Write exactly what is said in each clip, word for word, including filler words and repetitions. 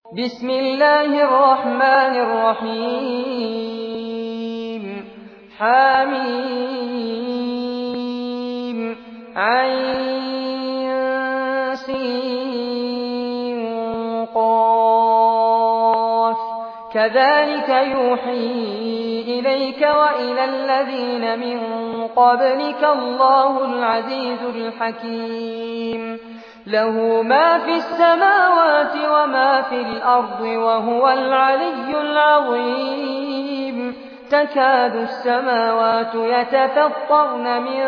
بسم الله الرحمن الرحيم حميم عين سين قاف كذلك يوحي إليك وإلى الذين من قبلك الله العزيز الحكيم له ما في السماوات وما في الأرض وهو العلي العظيم تكاد السماوات يتفطرن من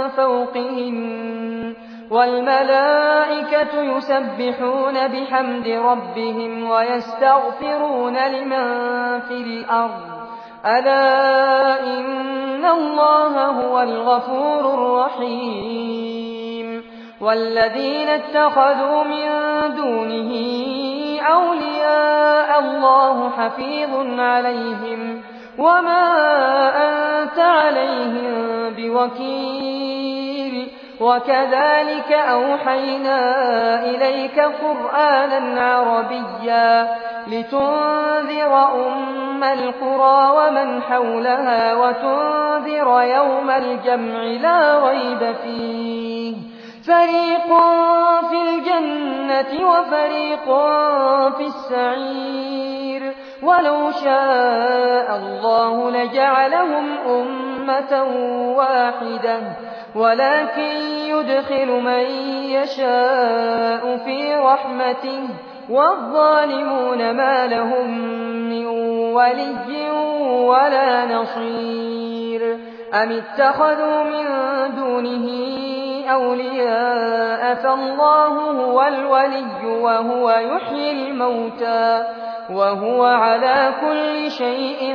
فوقهن والملائكة يسبحون بحمد ربهم ويستغفرون لمن في الأرض ألا إن الله هو الغفور الرحيم والذين اتخذوا من دونه أولياء الله حفيظ عليهم وما أنت عليهم بوكيل وكذلك أوحينا إليك قرآنا عربيا لتنذر أم القرى ومن حولها وتنذر يوم الجمع لا ريب فيه فريق في الجنة وفريق في السعير ولو شاء الله لجعلهم أمة واحدة ولكن يدخل من يشاء في رحمته والظالمون ما لهم من ولي ولا نصير أم اتخذوا من دونه أولياء فالله هو الولي وهو يحيي الموتى وهو على كل شيء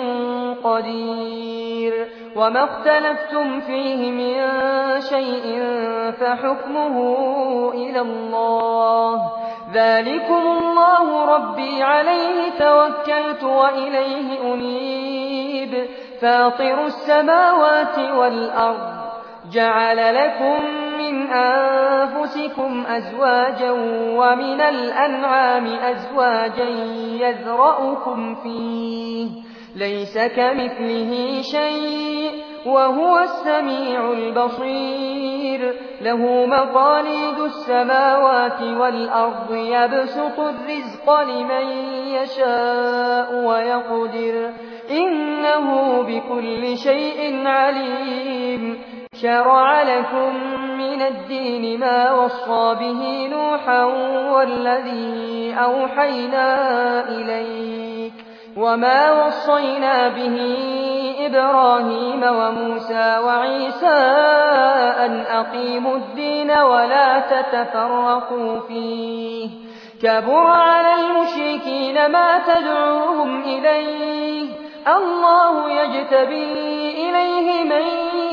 قدير وما اختلفتم فيه من شيء فحكمه إلى الله ذلكم الله ربي عليه توكلت وإليه أنيب فاطر السماوات والأرض جعل لكم من أنفسكم أزواجا ومن الأنعام أزواجا يذرأكم فيه ليس كمثله شيء وهو السميع البصير له مقاليد السماوات والأرض يبسط الرزق لمن يشاء ويقدر إنه بكل شيء عليم شرع لكم من الدين ما وصى به نوحا والذي أوحينا إليك وما وصينا به إبراهيم وموسى وعيسى أن أقيموا الدين ولا تتفرقوا فيه كبر على المشركين ما تدعوهم إليه الله يجتبي إليه من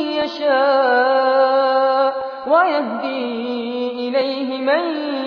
يشاء ويهدي إليه من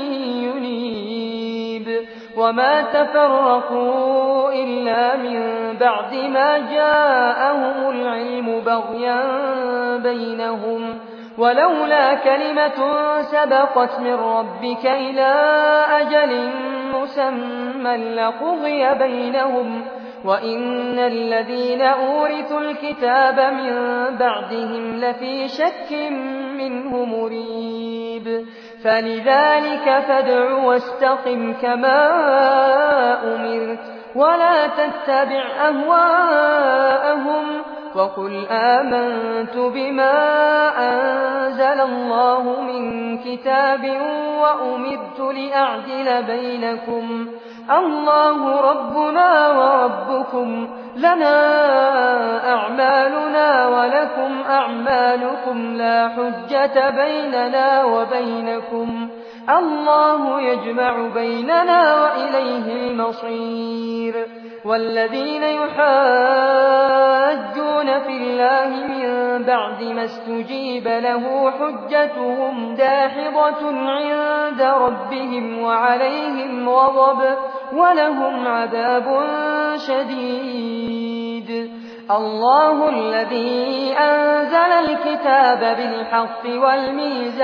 ينيب وما تفرقوا إلا من بعد ما جاءهم العلم بغيا بينهم ولولا كلمة سبقت من ربك إلى أجل مسمى لقضي بينهم وإن الذين أورثوا الكتاب من بعدهم لفي شك منه مريب فلذلك فادع واستقم كما أمرت ولا تتبع أهواءهم وقل آمنت بما أنزل الله من كتاب وأمرت لأعدل بينكم الله ربنا وربكم لنا أعمالنا ولكم أعمالكم لا حجة بيننا وبينكم الله يجمع بيننا وإليه المصير والذين يحاجون في الله من بعد ما استجيب له حجتهم داحضة عند ربهم وعليهم غضب ولهم عذاب شديد الله الذي أنزل الكتاب بالحق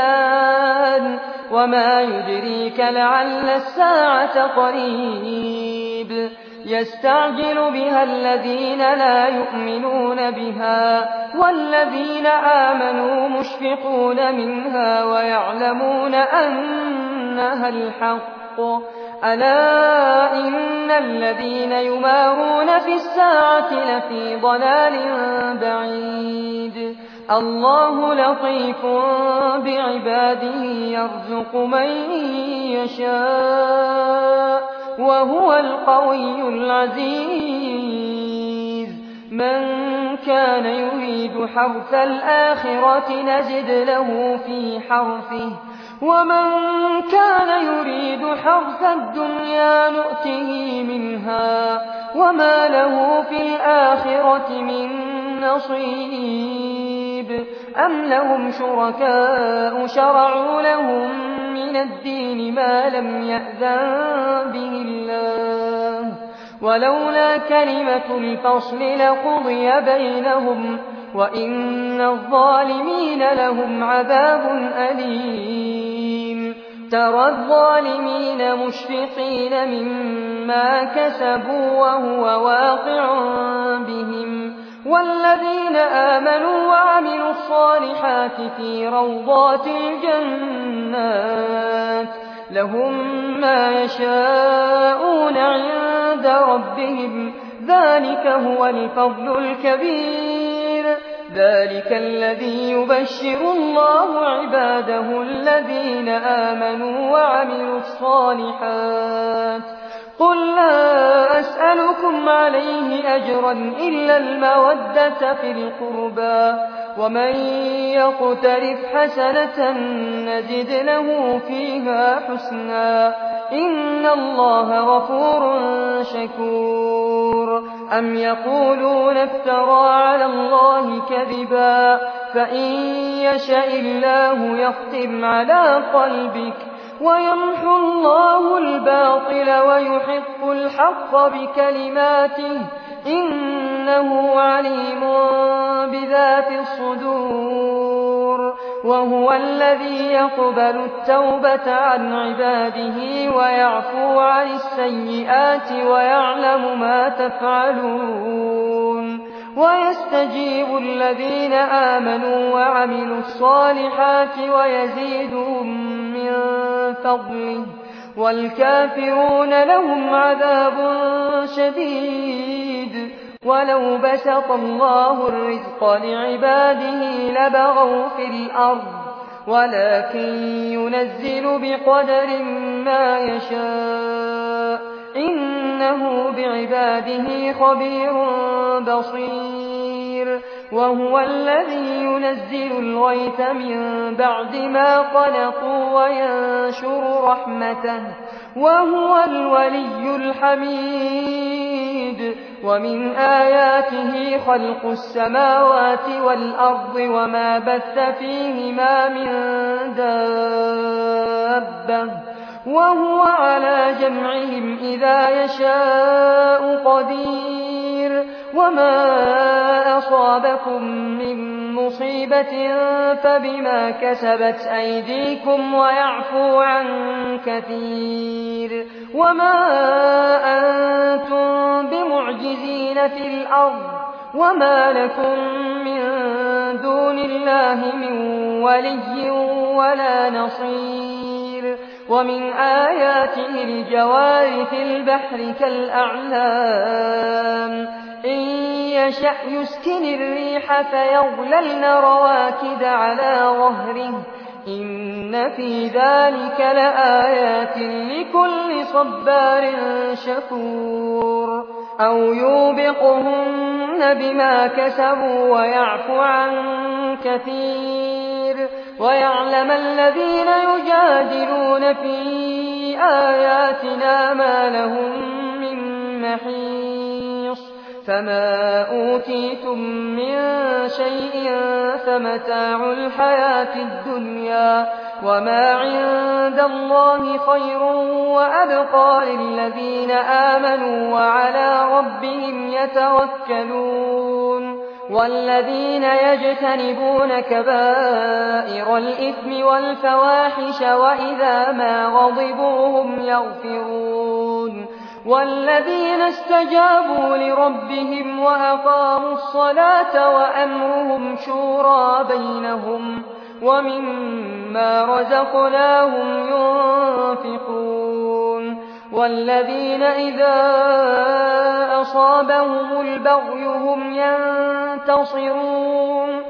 والميزان وما يدريك لعل الساعة قريب يستعجل بها الذين لا يؤمنون بها والذين آمنوا مشفقون منها ويعلمون أنها الحق. ألا إن الذين يمارون في الساعة لفي ضلال بعيد. الله لطيف بعباده يرزق من يشاء وهو القوي العزيز. من كان يريد حرث الآخرة نزد له في حرثه ومن كان يريد حرث الدنيا نؤته منها وما له في الآخرة من نصيب. أم لهم شركاء شرعوا لهم من الدين ما لم يأذن به الله ولولا كلمة الفصل لقضي بينهم وإن الظالمين لهم عذاب أليم. ترى الظالمين مشفقين مما كسبوا وهو واقع بهم والذين آمنوا وعملوا الصالحات في روضات الجنات لهم ما يشاءون عند ربهم ذلك هو الفضل الكبير. ذلك الذي يبشر الله عباده الذين آمنوا وعملوا الصالحات. قل لا أسألكم عليه أجرا إلا المودة في القربى ومن يقترف حسنة نزد له فيها حسنا إن الله غفور شكور. أم يقولون افترى على الله كذبا فإن يشاء الله يختم على قلبك ويمحو الله الباطل ويحق الحق بكلماته إنه عليم بذات الصدور. وهو الذي يقبل التوبة عن عباده ويعفو عن السيئات ويعلم ما تفعلون ويستجيب الذين آمنوا وعملوا الصالحات ويزيدهم من فضله والكافرون لهم عذاب شديد. ولو بسط الله الرزق لعباده لبغوا في الأرض ولكن ينزل بقدر ما يشاء إنه بعباده خبير بصير. وهو الذي ينزل الغيث من بعد ما قنطوا وينشر رحمته وهو الولي الحميد. ومن آياته خلق السماوات والأرض وما بث فيهما من دابة وهو على جمعهم إذا يشاء قدير. وما أصابكم من مصيبة فبما كسبت أيديكم ويعفو عن كثير. وما أنتم بمعجزين في الأرض وما لكم من دون الله من ولي ولا نصير. ومن آياته الجوار في البحر كالأعلام إن يشأ يسكن الريح فيظللن رواكد على ظهره إن في ذلك لآيات لكل صبار شكور. أو يوبقهن بما كسبوا ويعفو عن كثير ويعلم الذين يجادلون في آياتنا ما لهم من محيص. فما أوتيتم من شيء فمتاع الحياة الدنيا وما عند الله خير وأبقى للذين آمنوا وعلى ربهم يتوكلون. والذين يجتنبون كبائر الإثم والفواحش وإذا ما غضبوا هم يغفرون والذين استجابوا لربهم وأقاموا الصلاة وأمرهم شورى بينهم ومما رزقناهم ينفقون والذين إذا أصابهم البغي هم ينتصرون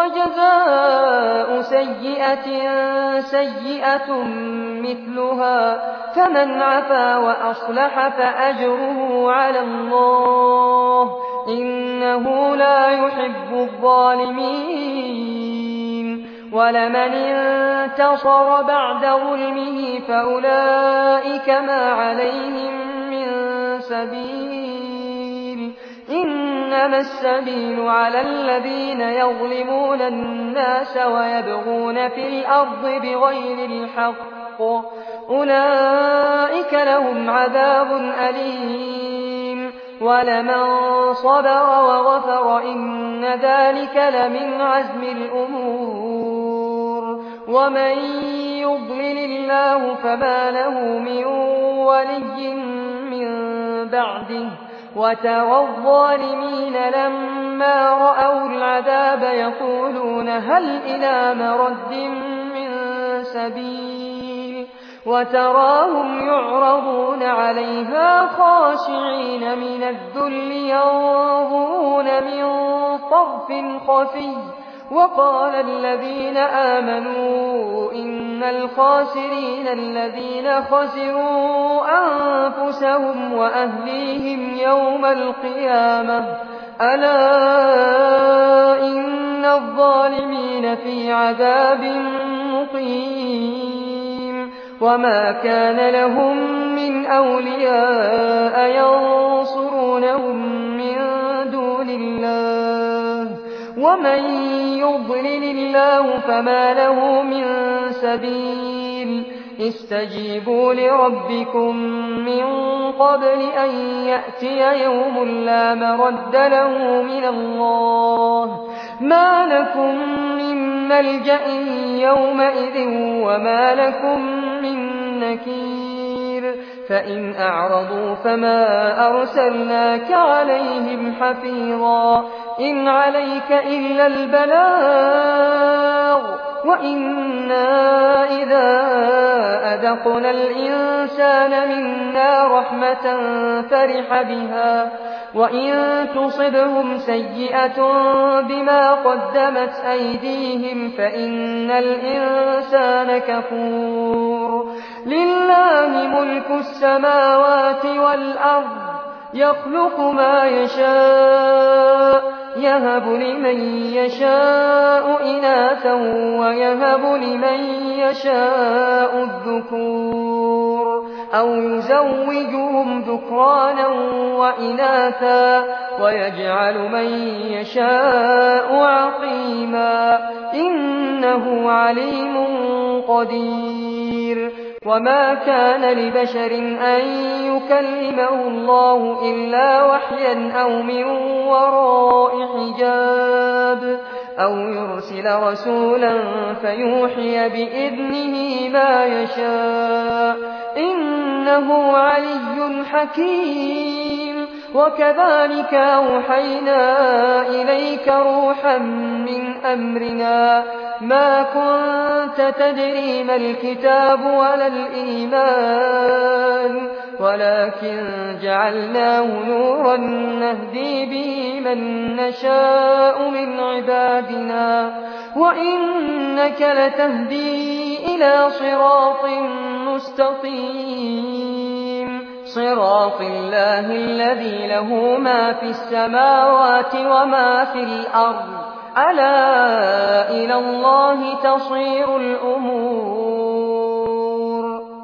وجزاء سيئة سيئة مثلها فمن عفا وأصلح فأجره على الله إنه لا يحب الظالمين ولمن انتصر بعد ظلمه فأولئك ما عليهم من سبيل إنما السبيل على الذين يظلمون الناس ويبغون في الأرض بغير الحق أولئك لهم عذاب أليم ولمن صبر وغفر إن ذلك لمن عزم الأمور ومن يضلل الله فما له من ولي من بعده وترى الظالمين لما رأوا العذاب يقولون هل إلى مرد من سبيل وتراهم يعرضون عليها خاشعين من الذل ينظرون من طرف خفي وقال الذين آمنوا إن الخاسرين الذين خسروا أنفسهم وأهليهم يوم القيامة ألا إن الظالمين في عذاب مقيم وما كان لهم من أولياء ينصرونهم من دون الله ومن يضلل الله فما له من سبيل استجيبوا لربكم من قبل أن يأتي يوم لا مرد له من الله ما لكم من ملجأ يومئذ وما لكم من نكير فإن أعرضوا فما أرسلناك عليهم حفيظا إن عليك إلا البلاغ وإنا إذا أذقنا الإنسان منا رحمة فرح بها وإن تصبهم سيئة بما قدمت أيديهم فإن الإنسان كفور لله ملك السماوات والأرض يخلق ما يشاء يهب لمن يشاء إناثا ويهب لمن يشاء الذكور أو يزوجهم ذكرانا وإناثا ويجعل من يشاء عقيما إنه عليم قدير وما كان لبشر أن يكلمه الله إلا وحيا أو من وراء حجاب أو يرسل رسولا فيوحي بإذنه ما يشاء إنه علي حكيم وكذلك أوحينا إليك روحا من أمرنا ما كنت تدري ما الكتاب ولا الإيمان ولكن جعلناه نورا نهدي به من نشاء من عبادنا وإنك لتهدي إلى صراط مستقيم صراط الله الذي له ما في السماوات وما في الأرض ألا إلى الله تصير الأمور